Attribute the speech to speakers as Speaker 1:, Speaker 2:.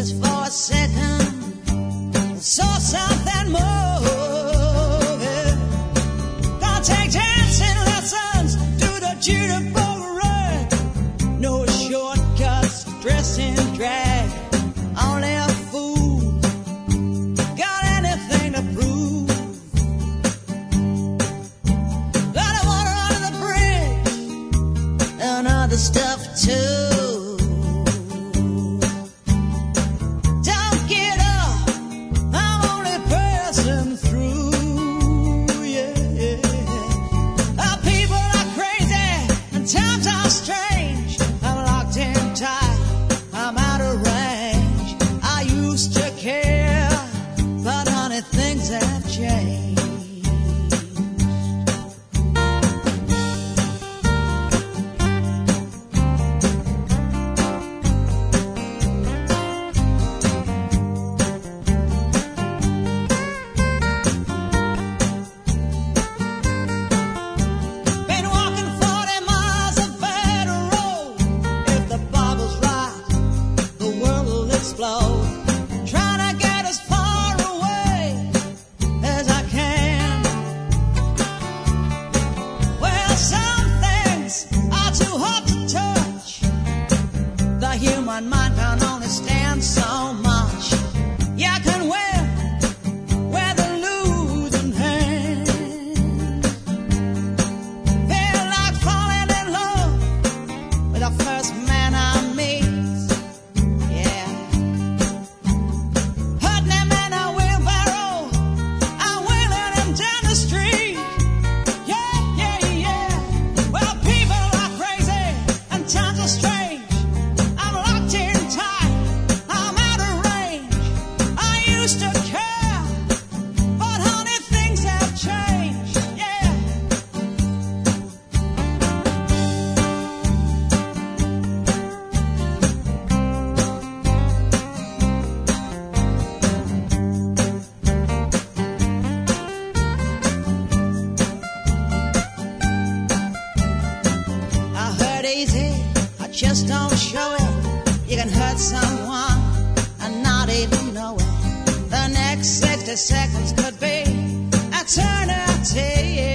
Speaker 1: just for a second. So something more. Gonna take dancing lessons to the jitterbug rag. No shortcuts, dressing drag. Only a fool got anything to prove. Got the water under the bridge and other stuff too. Things have changed. Been walking 40 miles of bad road. If the Bible's right, the world will explode. Trying to get as far away as I can. Well, some things are too hard to touch. The human mind can only stand so much. You can wear the losing hand. Feel like falling in love with the first man I meet. Yeah. Putting him in a wheelbarrow, I'm wheeling him down the street. Yeah, yeah, yeah. Well, people are crazy and times are strange. I'm locked in tight, I'm out of range. I used to care, but honey, things have changed. Yeah. I heard easy, I just don't show it. You can hurt someone and not even know it. The next 60 seconds could be eternity.